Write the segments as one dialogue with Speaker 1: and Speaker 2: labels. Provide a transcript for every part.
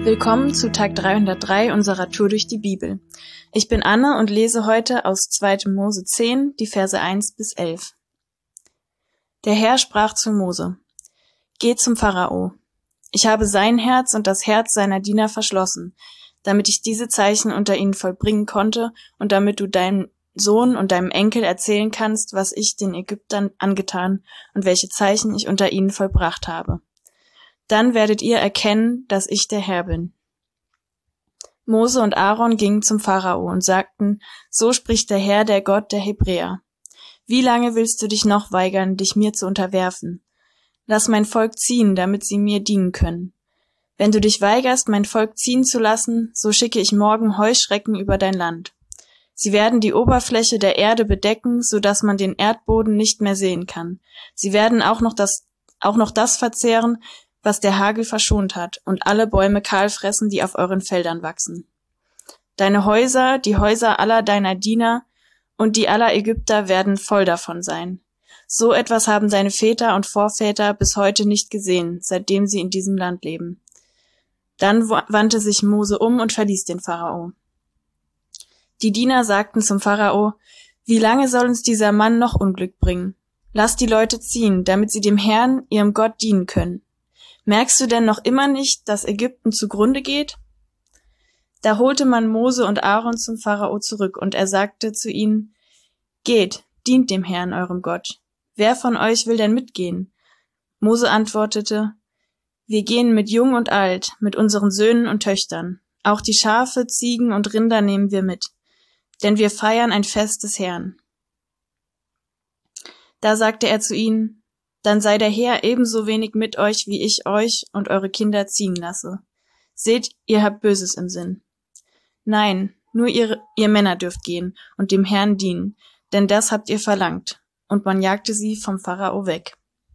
Speaker 1: Willkommen zu Tag 303 unserer Tour durch die Bibel. Ich bin Anne und lese heute aus 2. Mose 10, die Verse 1 bis 11. Der Herr sprach zu Mose: Geh zum Pharao. Ich habe sein Herz und das Herz seiner Diener verschlossen, damit ich diese Zeichen unter ihnen vollbringen konnte und damit du deinem Sohn und deinem Enkel erzählen kannst, was ich den Ägyptern angetan und welche Zeichen ich unter ihnen vollbracht habe. Dann werdet ihr erkennen, dass ich der Herr bin. Mose und Aaron gingen zum Pharao und sagten: So spricht der Herr, der Gott der Hebräer. Wie lange willst du dich noch weigern, dich mir zu unterwerfen? Lass mein Volk ziehen, damit sie mir dienen können. Wenn du dich weigerst, mein Volk ziehen zu lassen, so schicke ich morgen Heuschrecken über dein Land. Sie werden die Oberfläche der Erde bedecken, so dass man den Erdboden nicht mehr sehen kann. Sie werden auch noch das verzehren, was der Hagel verschont hat, und alle Bäume kahl fressen, die auf euren Feldern wachsen. Deine Häuser, die Häuser aller deiner Diener und die aller Ägypter werden voll davon sein. So etwas haben deine Väter und Vorväter bis heute nicht gesehen, seitdem sie in diesem Land leben. Dann wandte sich Mose um und verließ den Pharao. Die Diener sagten zum Pharao: Wie lange soll uns dieser Mann noch Unglück bringen? Lass die Leute ziehen, damit sie dem Herrn, ihrem Gott, dienen können. Merkst du denn noch immer nicht, dass Ägypten zugrunde geht? Da holte man Mose und Aaron zum Pharao zurück, und er sagte zu ihnen: Geht, dient dem Herrn, eurem Gott. Wer von euch will denn mitgehen? Mose antwortete: Wir gehen mit Jung und Alt, mit unseren Söhnen und Töchtern. Auch die Schafe, Ziegen und Rinder nehmen wir mit, denn wir feiern ein Fest des Herrn. Da sagte er zu ihnen: Dann sei der Herr ebenso wenig mit euch, wie ich euch und eure Kinder ziehen lasse. Seht, ihr habt Böses im Sinn. Nein, nur ihr Männer dürft gehen und dem Herrn dienen, denn das habt ihr verlangt. Und man jagte sie vom Pharao weg.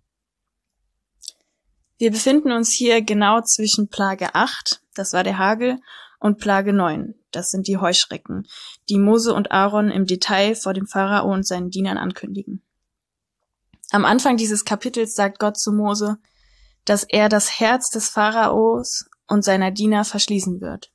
Speaker 1: Wir befinden uns hier genau zwischen Plage 8, das war der Hagel, und Plage 9, das sind die Heuschrecken, die Mose und Aaron im Detail vor dem Pharao und seinen Dienern ankündigen. Am Anfang dieses Kapitels sagt Gott zu Mose, dass er das Herz des Pharaos und seiner Diener verschließen wird.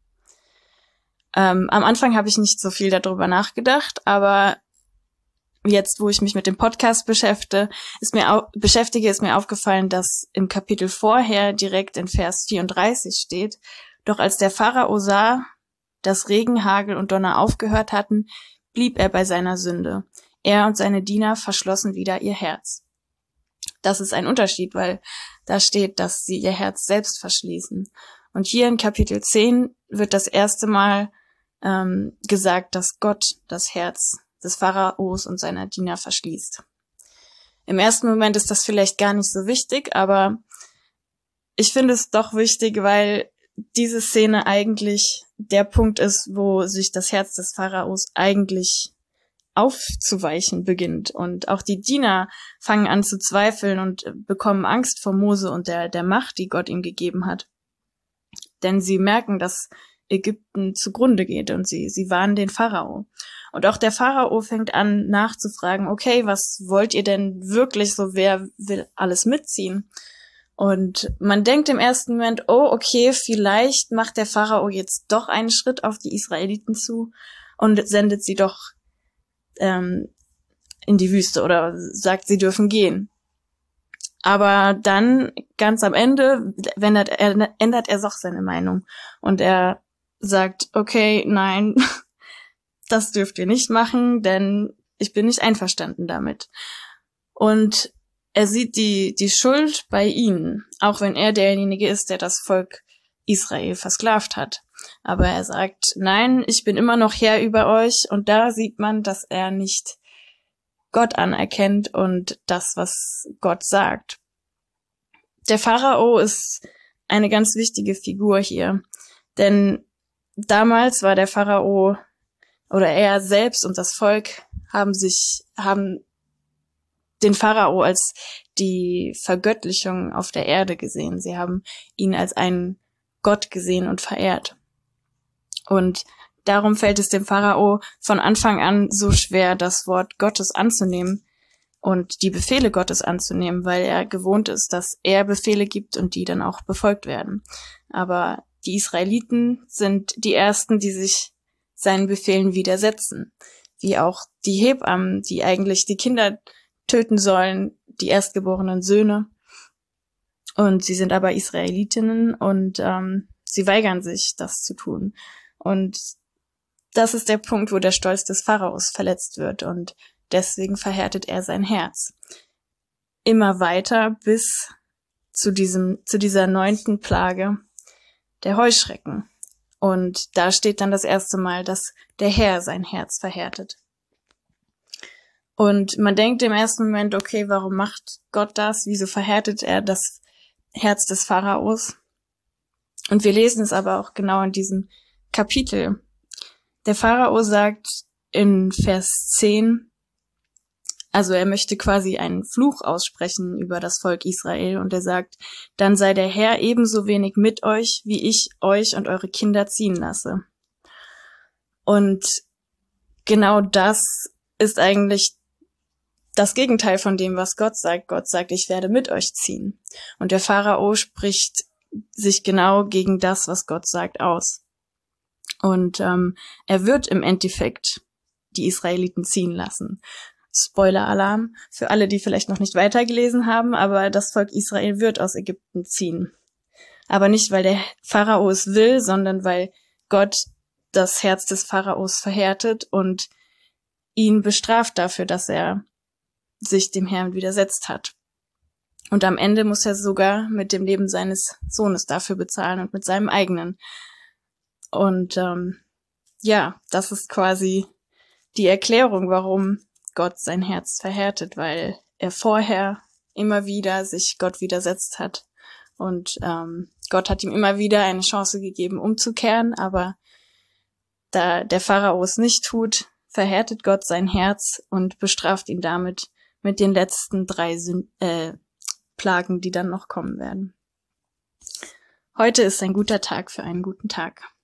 Speaker 1: Am Anfang habe ich nicht so viel darüber nachgedacht, aber jetzt, wo ich mich mit dem Podcast beschäftige, ist mir aufgefallen, dass im Kapitel vorher direkt in Vers 34 steht: Doch als der Pharao sah, dass Regen, Hagel und Donner aufgehört hatten, blieb er bei seiner Sünde. Er und seine Diener verschlossen wieder ihr Herz. Das ist ein Unterschied, weil da steht, dass sie ihr Herz selbst verschließen. Und hier in Kapitel 10 wird das erste Mal gesagt, dass Gott das Herz des Pharaos und seiner Diener verschließt. Im ersten Moment ist das vielleicht gar nicht so wichtig, aber ich finde es doch wichtig, weil diese Szene eigentlich der Punkt ist, wo sich das Herz des Pharaos eigentlich aufzuweichen beginnt. Und auch die Diener fangen an zu zweifeln und bekommen Angst vor Mose und der Macht, die Gott ihm gegeben hat. Denn sie merken, dass Ägypten zugrunde geht, und sie warnen den Pharao. Und auch der Pharao fängt an nachzufragen: Okay, was wollt ihr denn wirklich so? Wer will alles mitziehen? Und man denkt im ersten Moment: Oh, okay, vielleicht macht der Pharao jetzt doch einen Schritt auf die Israeliten zu und sendet sie doch in die Wüste oder sagt, sie dürfen gehen. Aber dann, ganz am Ende, ändert er doch seine Meinung. Und er sagt: Okay, nein, das dürft ihr nicht machen, denn ich bin nicht einverstanden damit. Und er sieht die Schuld bei ihnen, auch wenn er derjenige ist, der das Volk Israel versklavt hat. Aber er sagt: Nein, ich bin immer noch Herr über euch. Und da sieht man, dass er nicht Gott anerkennt und das, was Gott sagt. Der Pharao ist eine ganz wichtige Figur hier, denn damals war der Pharao, oder er selbst und das Volk haben den Pharao als die Vergöttlichung auf der Erde gesehen. Sie haben ihn als einen Gott gesehen und verehrt. Und darum fällt es dem Pharao von Anfang an so schwer, das Wort Gottes anzunehmen und die Befehle Gottes anzunehmen, weil er gewohnt ist, dass er Befehle gibt und die dann auch befolgt werden. Aber die Israeliten sind die ersten, die sich seinen Befehlen widersetzen. Wie auch die Hebammen, die eigentlich die Kinder töten sollen, die erstgeborenen Söhne. Und sie sind aber Israelitinnen und sie weigern sich, das zu tun. Und das ist der Punkt, wo der Stolz des Pharaos verletzt wird und deswegen verhärtet er sein Herz. Immer weiter bis zu dieser 9. Plage der Heuschrecken. Und da steht dann das erste Mal, dass der Herr sein Herz verhärtet. Und man denkt im ersten Moment, okay, warum macht Gott das? Wieso verhärtet er das Herz des Pharaos? Und wir lesen es aber auch genau in diesem Kapitel. Der Pharao sagt in Vers 10, also er möchte quasi einen Fluch aussprechen über das Volk Israel und er sagt, dann sei der Herr ebenso wenig mit euch, wie ich euch und eure Kinder ziehen lasse. Und genau das ist eigentlich das Gegenteil von dem, was Gott sagt. Gott sagt, ich werde mit euch ziehen. Und der Pharao spricht sich genau gegen das, was Gott sagt, aus. Und er wird im Endeffekt die Israeliten ziehen lassen. Spoiler-Alarm für alle, die vielleicht noch nicht weitergelesen haben, aber das Volk Israel wird aus Ägypten ziehen. Aber nicht, weil der Pharao es will, sondern weil Gott das Herz des Pharaos verhärtet und ihn bestraft dafür, dass er sich dem Herrn widersetzt hat. Und am Ende muss er sogar mit dem Leben seines Sohnes dafür bezahlen und mit seinem eigenen. Und das ist quasi die Erklärung, warum Gott sein Herz verhärtet, weil er vorher immer wieder sich Gott widersetzt hat. Und Gott hat ihm immer wieder eine Chance gegeben, umzukehren, aber da der Pharao es nicht tut, verhärtet Gott sein Herz und bestraft ihn damit mit den letzten 3 Plagen, die dann noch kommen werden. Heute ist ein guter Tag für einen guten Tag.